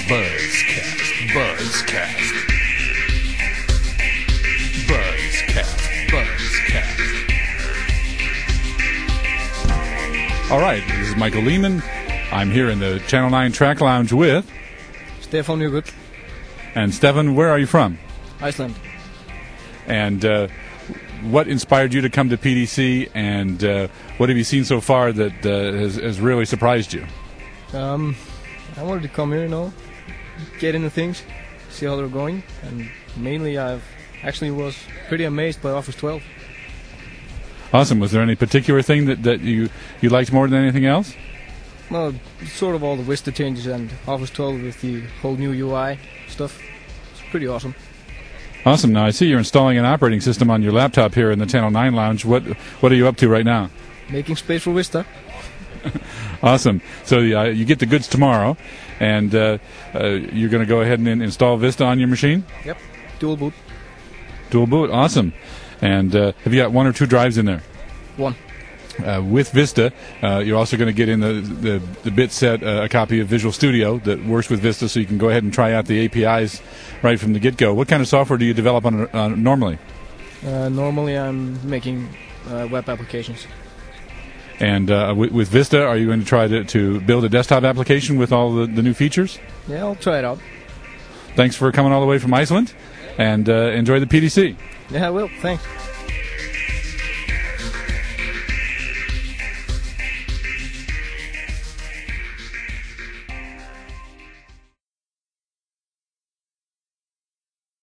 Buzzcast, Buzzcast. Buzzcast, Buzzcast. All right, this is Michael Lehman. I'm here in the Channel 9 Track Lounge with Stefan Newgood. And Stefan, where are you from? Iceland. And what inspired you to come to PDC, and what have you seen so far that has really surprised you? I wanted to come here, get into things, see how they're going, and mainly I was pretty amazed by Office 12. Awesome. Was there any particular thing that you liked more than anything else? Well, sort of all the Vista changes and Office 12 with the whole new UI stuff. It's pretty awesome. Awesome. Now I see you're installing an operating system on your laptop here in the Channel 9 Lounge. What are you up to right now? Making space for Vista. Awesome. So you get the goods tomorrow, and you're going to go ahead and install Vista on your machine? Yep. Dual boot. Dual boot. Awesome. And have you got one or two drives in there? One. With Vista, you're also going to get in the bit set a copy of Visual Studio that works with Vista, so you can go ahead and try out the APIs right from the get-go. What kind of software do you develop on normally? Normally I'm making web applications. And with Vista, are you going to try to build a desktop application with all the new features? Yeah, I'll try it out. Thanks for coming all the way from Iceland, and enjoy the PDC. Yeah, I will. Thanks.